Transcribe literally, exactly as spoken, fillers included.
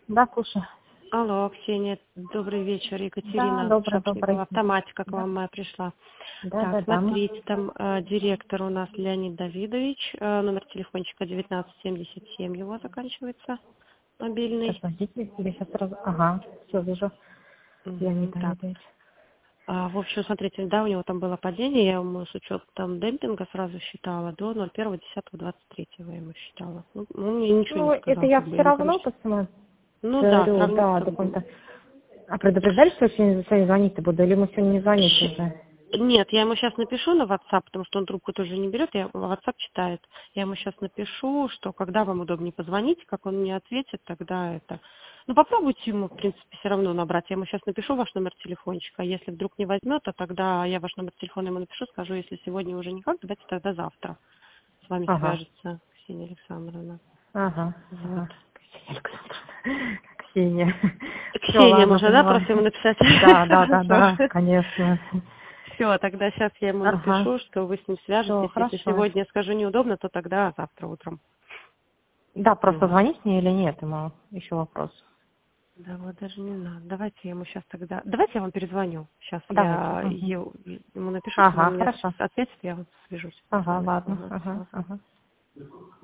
Да, слушай. Алло, Ксения, добрый вечер, Да, Екатерина добрый, Шапшникова, добрый. автоматика к Да, вам моя пришла. да, Так, да, да. смотрите, там э, директор у нас Леонид Давидович, э, номер телефончика девятнадцать семьдесят семь его заканчивается, Так, мобильный. подождите, я сейчас сразу... Ага, все, вижу. Мгм, Леонид так, Давидович. а, в общем, смотрите, да, у него там было падение, я ему с учетом демпинга сразу считала, до ноль первого десятого двадцать третьего я ему считала. Ну, он мне ничего Ну, не это сказал, я как бы, все я не равно помню. Ну да, посмотрю, сравнить да, как бы. документа. А предупреждали, что сегодня, сегодня звонить-то буду, или мы сегодня не звонить Щ- уже? Нет, я ему сейчас напишу на WhatsApp, потому что он трубку тоже не берет, я WhatsApp читает. Я ему сейчас напишу, что когда вам удобнее позвонить, как он мне ответит, тогда это. Ну попробуйте ему, в принципе, все равно набрать. Я ему сейчас напишу ваш номер телефончика. Если вдруг не возьмет, то тогда я ваш номер телефона ему напишу, скажу, если сегодня уже никак, давайте тогда завтра с вами Ага, свяжется Ксения Александровна. ага, Вот. ага. Ксения Александровна. Ксения. Все, Ксения ладно, можно, да, поняла. просто ему написать? Да, да, да, да, Хорошо. конечно. Все, тогда сейчас я ему Ага, напишу, что вы с ним все, свяжетесь. Если хорошо. сегодня скажу неудобно, то тогда завтра утром. Да, просто Вот. звонить мне или нет, ему еще вопрос. Да вот даже не надо. Давайте я ему сейчас тогда... Давайте я вам перезвоню. Сейчас Давайте. я Мгм. е- ему напишу, если Ага, он мне хорошо. ответит, я вот свяжусь с Ага, вами. ладно. Ага, Ага, всё. ага.